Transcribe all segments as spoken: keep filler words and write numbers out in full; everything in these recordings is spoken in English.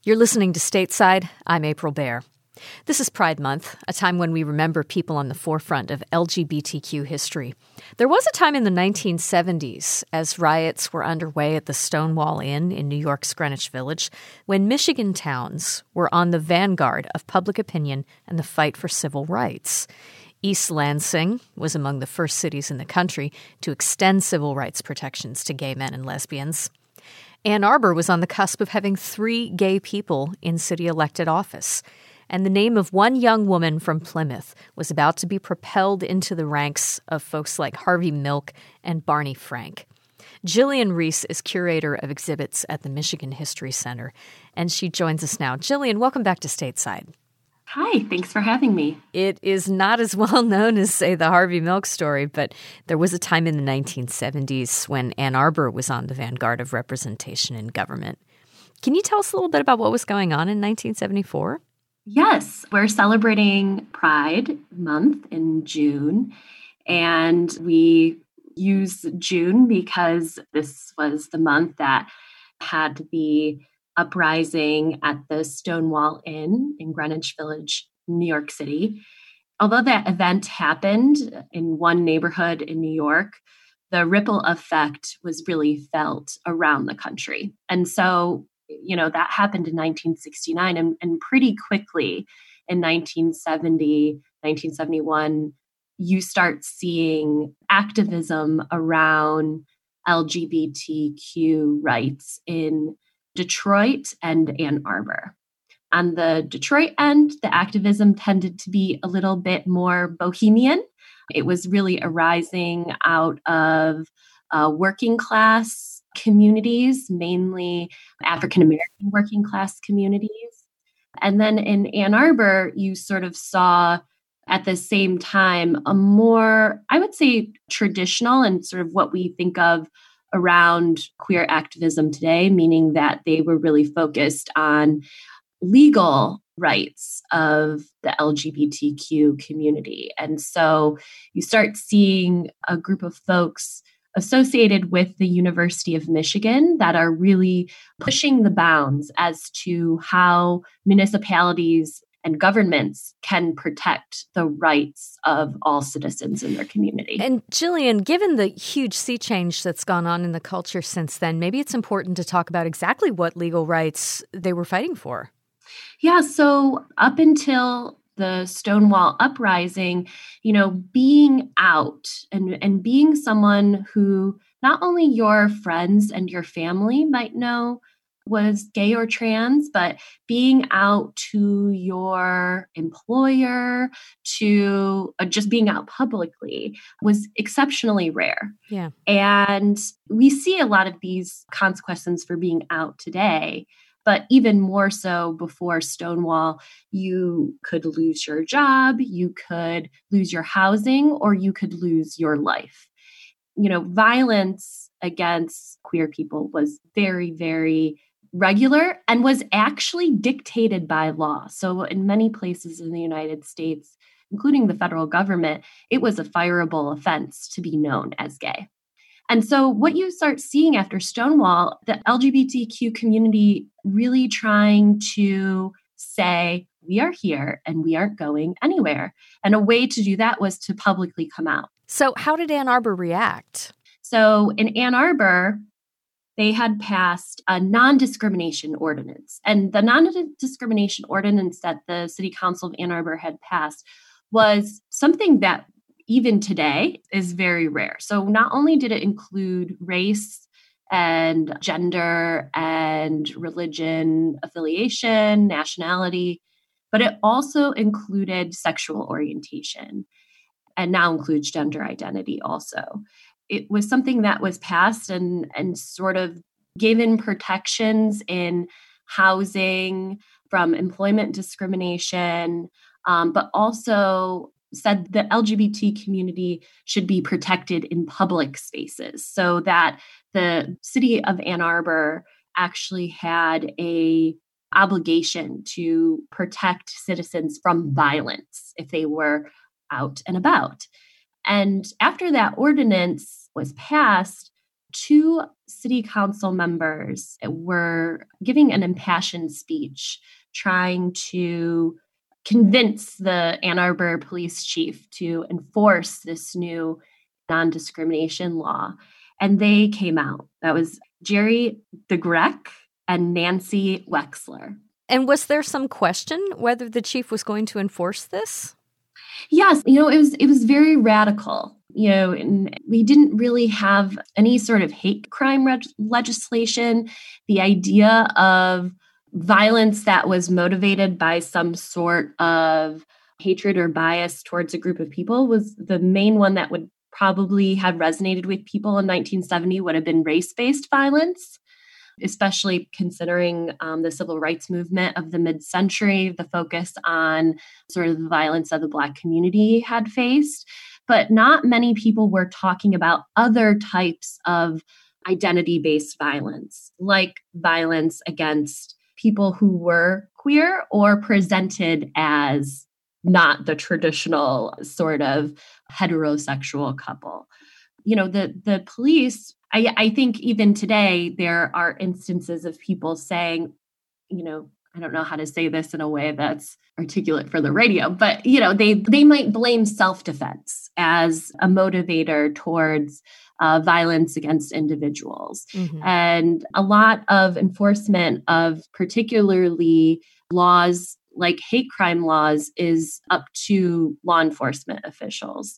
You're listening to Stateside. I'm April Baer. This is Pride Month, a time when we remember people on the forefront of L G B T Q history. There was a time in the nineteen seventies, as riots were underway at the Stonewall Inn in New York's Greenwich Village, when Michigan towns were on the vanguard of public opinion and the fight for civil rights. East Lansing was among the first cities in the country to extend civil rights protections to gay men and lesbians. Ann Arbor was on the cusp of having three gay people in city elected office, and the name of one young woman from Plymouth was about to be propelled into the ranks of folks like Harvey Milk and Barney Frank. Jillian Reese is curator of exhibits at the Michigan History Center, and she joins us now. Jillian, welcome back to Stateside. Hi, thanks for having me. It is not as well known as, say, the Harvey Milk story, but there was a time in the nineteen seventies when Ann Arbor was on the vanguard of representation in government. Can you tell us a little bit about what was going on in nineteen seventy-four? Yes, we're celebrating Pride Month in June, and we use June because this was the month that had the uprising at the Stonewall Inn in Greenwich Village, New York City. Although that event happened in one neighborhood in New York, the ripple effect was really felt around the country. And so, you know, that happened in nineteen sixty-nine, and, and pretty quickly in nineteen seventy, nineteen seventy-one, you start seeing activism around L G B T Q rights in Detroit and Ann Arbor. On the Detroit end, the activism tended to be a little bit more bohemian. It was really arising out of uh, working class communities, mainly African American working class communities. And then in Ann Arbor, you sort of saw at the same time a more, I would say, traditional and sort of what we think of around queer activism today, meaning that they were really focused on legal rights of the L G B T Q community. And so you start seeing a group of folks associated with the University of Michigan that are really pushing the bounds as to how municipalities and governments can protect the rights of all citizens in their community. And Jillian, given the huge sea change that's gone on in the culture since then, maybe it's important to talk about exactly what legal rights they were fighting for. Yeah, so up until the Stonewall uprising, you know, being out and, and being someone who not only your friends and your family might know was gay or trans, but being out to your employer, to uh, just being out publicly was exceptionally rare. Yeah. And we see a lot of these consequences for being out today. But even more so before Stonewall, you could lose your job, you could lose your housing, or you could lose your life. You know, violence against queer people was very, very regular and was actually dictated by law. So in many places in the United States, including the federal government, it was a fireable offense to be known as gay. And so what you start seeing after Stonewall, the L G B T Q community really trying to say, we are here and we aren't going anywhere. And a way to do that was to publicly come out. So how did Ann Arbor react? So in Ann Arbor, they had passed a non-discrimination ordinance. And the non-discrimination ordinance that the City Council of Ann Arbor had passed was something that even today is very rare. So not only did it include race and gender and religion affiliation, nationality, but it also included sexual orientation and now includes gender identity also. It was something that was passed and, and sort of given protections in housing from employment discrimination, um, but also said the L G B T community should be protected in public spaces, so that the city of Ann Arbor actually had a obligation to protect citizens from violence if they were out and about. And after that ordinance was passed, two city council members were giving an impassioned speech trying to convince the Ann Arbor police chief to enforce this new non-discrimination law. And they came out. That was Jerry DeGreck and Nancy Wexler. And was there some question whether the chief was going to enforce this? Yes, you know, it was it was very radical. You know, and we didn't really have any sort of hate crime reg- legislation. The idea of violence that was motivated by some sort of hatred or bias towards a group of people was the main one that would probably have resonated with people in nineteen seventy would have been race-based violence, especially considering um, the civil rights movement of the mid-century, the focus on sort of the violence that the Black community had faced. But not many people were talking about other types of identity-based violence, like violence against people who were queer or presented as not the traditional sort of heterosexual couple. You know, the the police, I, I think even today, there are instances of people saying, you know, I don't know how to say this in a way that's articulate for the radio, but, you know, they, they might blame self-defense as a motivator towards uh, violence against individuals. Mm-hmm. And a lot of enforcement of particularly laws like hate crime laws is up to law enforcement officials.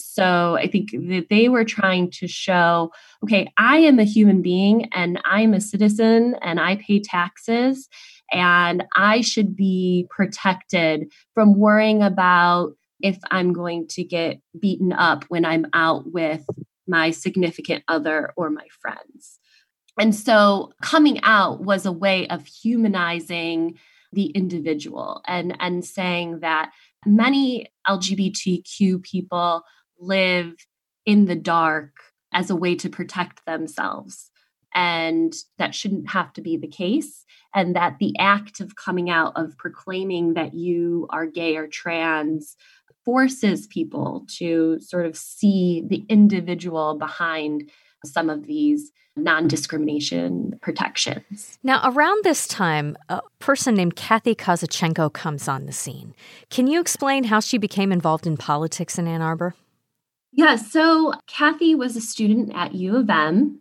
So I think that they were trying to show, okay, I am a human being and I'm a citizen and I pay taxes and I should be protected from worrying about if I'm going to get beaten up when I'm out with my significant other or my friends. And so coming out was a way of humanizing the individual and, and saying that many L G B T Q people live in the dark as a way to protect themselves. And that shouldn't have to be the case. And that the act of coming out, of proclaiming that you are gay or trans, forces people to sort of see the individual behind some of these non-discrimination protections. Now, around this time, a person named Kathy Kozachenko comes on the scene. Can you explain how she became involved in politics in Ann Arbor? Yeah, so Kathy was a student at U of M.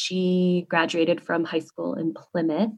She graduated from high school in Plymouth.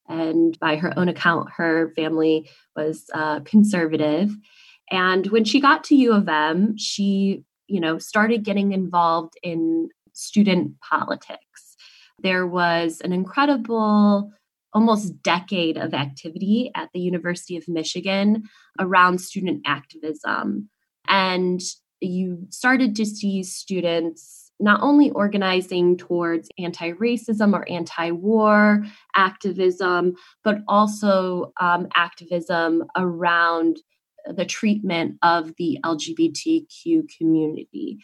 And by her own account, her family was uh, conservative. And when she got to U of M, she, you know, started getting involved in student politics. There was an incredible almost decade of activity at the University of Michigan around student activism. And you started to see students not only organizing towards anti-racism or anti-war activism, but also um, activism around the treatment of the L G B T Q community.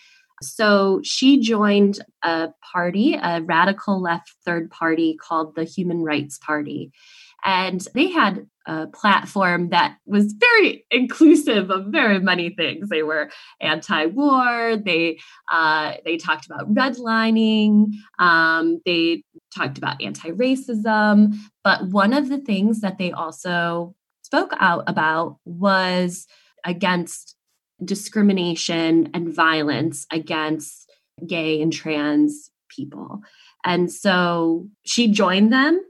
So she joined a party, a radical left third party called the Human Rights Party. And they had a platform that was very inclusive of very many things. They were anti-war. They uh, they talked about redlining. Um, they talked about anti-racism. But one of the things that they also spoke out about was against discrimination and violence against gay and trans people. And so she joined them.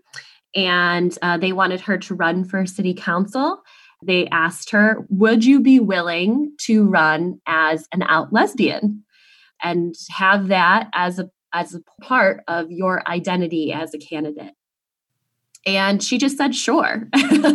And uh, they wanted her to run for city council. They asked her, would you be willing to run as an out lesbian and have that as a as a part of your identity as a candidate? And she just said, sure.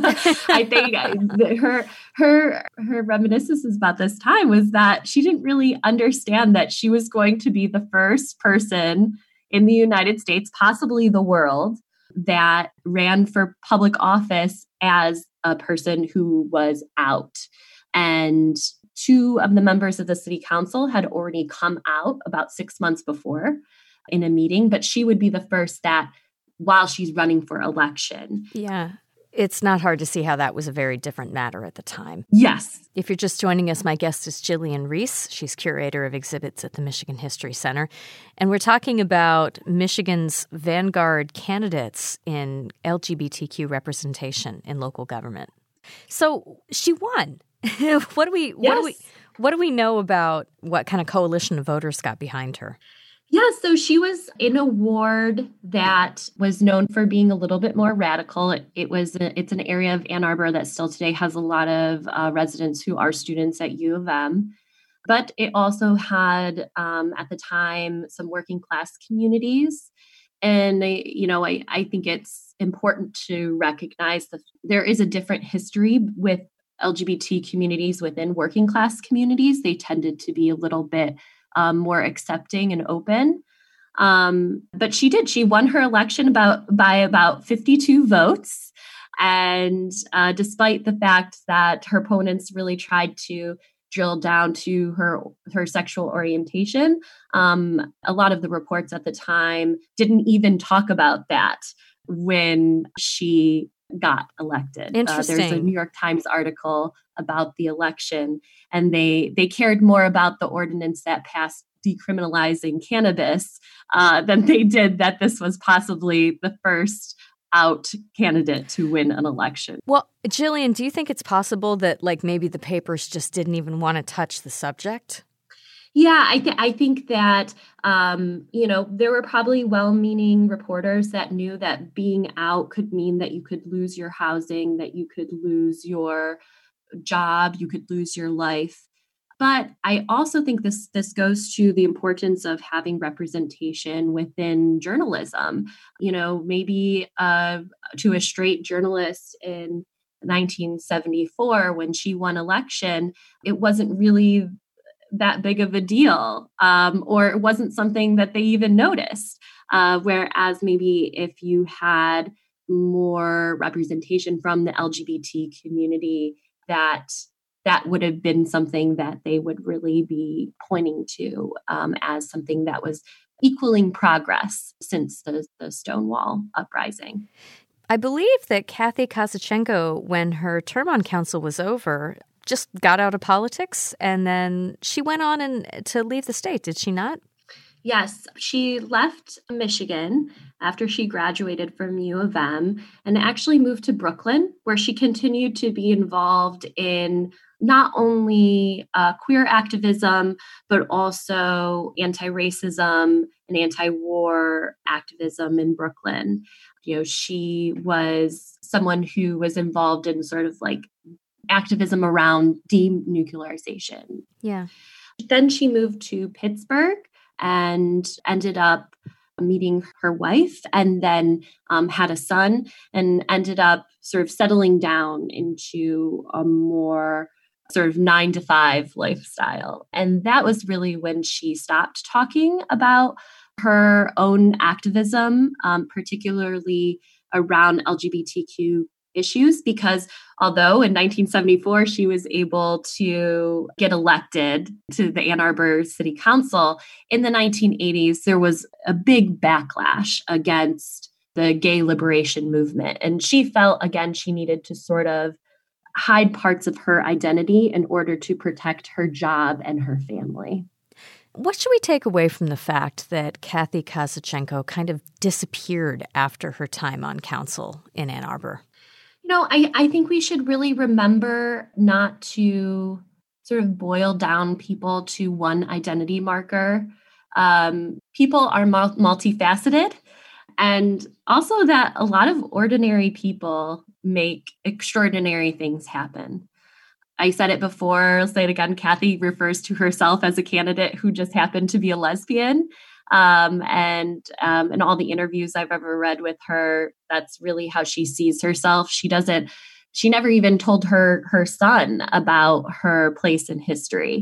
I think her her her reminiscences about this time was that she didn't really understand that she was going to be the first person in the United States, possibly the world, that ran for public office as a person who was out. And two of the members of the city council had already come out about six months before in a meeting, but she would be the first that while she's running for election. Yeah. It's not hard to see how that was a very different matter at the time. Yes. If you're just joining us, my guest is Jillian Reese. She's curator of exhibits at the Michigan History Center. And we're talking about Michigan's vanguard candidates in L G B T Q representation in local government. So she won. what do we what yes. do we what do we know about what kind of coalition of voters got behind her? Yeah, so she was in a ward that was known for being a little bit more radical. It, it was a, it's an area of Ann Arbor that still today has a lot of uh, residents who are students at U of M. But it also had, um, at the time, some working class communities. And, I, you know, I, I think it's important to recognize that there is a different history with L G B T communities within working class communities. They tended to be a little bit Um, more accepting and open. Um, but she did. She won her election about by about fifty-two votes. And uh, despite the fact that her opponents really tried to drill down to her, her sexual orientation, um, a lot of the reports at the time didn't even talk about that when she got elected. Interesting. Uh, there's a New York Times article about the election, and they they cared more about the ordinance that passed decriminalizing cannabis uh, than they did that this was possibly the first out candidate to win an election. Well, Jillian, do you think it's possible that like maybe the papers just didn't even want to touch the subject? Yeah, I, th- I think that, um, you know, there were probably well-meaning reporters that knew that being out could mean that you could lose your housing, that you could lose your job, you could lose your life. But I also think this this goes to the importance of having representation within journalism. You know, maybe uh, to a straight journalist in nineteen seventy-four, when she won election, it wasn't really that big of a deal, um, or it wasn't something that they even noticed. Uh, whereas maybe if you had more representation from the L G B T community, that that would have been something that they would really be pointing to um, as something that was equaling progress since the, the Stonewall uprising. I believe that Kathy Kozachenko, when her term on council was over, just got out of politics, and then she went on and to leave the state, did she not? Yes, she left Michigan after she graduated from U of M and actually moved to Brooklyn, where she continued to be involved in not only uh, queer activism, but also anti-racism and anti-war activism in Brooklyn. You know, she was someone who was involved in sort of like activism around denuclearization. Yeah. Then she moved to Pittsburgh and ended up meeting her wife, and then um, had a son, and ended up sort of settling down into a more sort of nine to five lifestyle. And that was really when she stopped talking about her own activism, um, particularly around L G B T Q issues, because although in nineteen seventy-four she was able to get elected to the Ann Arbor City Council, in the nineteen eighties there was a big backlash against the gay liberation movement. And she felt, again, she needed to sort of hide parts of her identity in order to protect her job and her family. What should we take away from the fact that Kathy Kozachenko kind of disappeared after her time on council in Ann Arbor? You know, I, I think we should really remember not to sort of boil down people to one identity marker. Um, people are mul- multifaceted, and also that a lot of ordinary people make extraordinary things happen. I said it before, I'll say it again, Kathy refers to herself as a candidate who just happened to be a lesbian. Um, and um, in all the interviews I've ever read with her, that's really how she sees herself. She doesn't, she never even told her, her son about her place in history,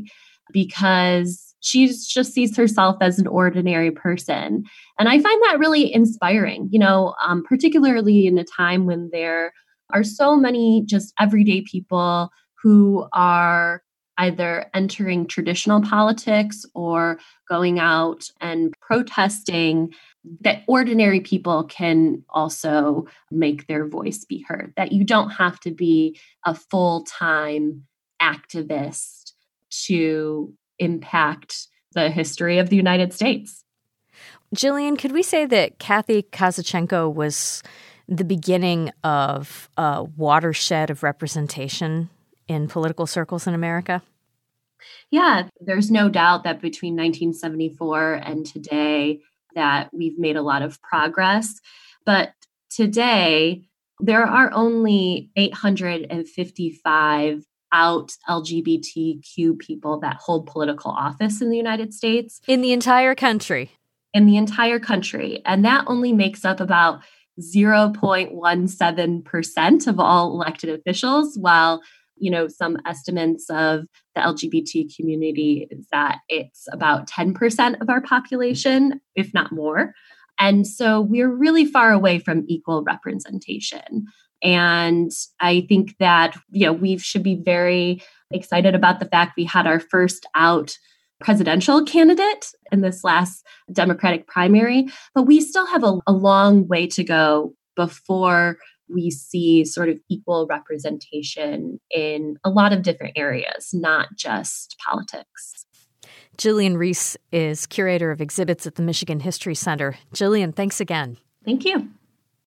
because she just sees herself as an ordinary person. And I find that really inspiring, you know, um, particularly in a time when there are so many just everyday people who are either entering traditional politics or going out and protesting that ordinary people can also make their voice be heard, that you don't have to be a full-time activist to impact the history of the United States. Jillian, could we say that Kathy Kazachenko was the beginning of a watershed of representation in political circles in America? Yeah, there's no doubt that between nineteen seventy-four and today that we've made a lot of progress. But today, there are only eight hundred fifty-five out L G B T Q people that hold political office in the United States. In the entire country. In the entire country. And that only makes up about zero point one seven percent of all elected officials, while, you know, some estimates of the L G B T community is that it's about ten percent of our population, if not more. And so we're really far away from equal representation. And I think that, you know, we should be very excited about the fact we had our first out presidential candidate in this last Democratic primary, but we still have a, a long way to go before we see sort of equal representation in a lot of different areas, not just politics. Jillian Reese is curator of exhibits at the Michigan History Center. Jillian, thanks again. Thank you.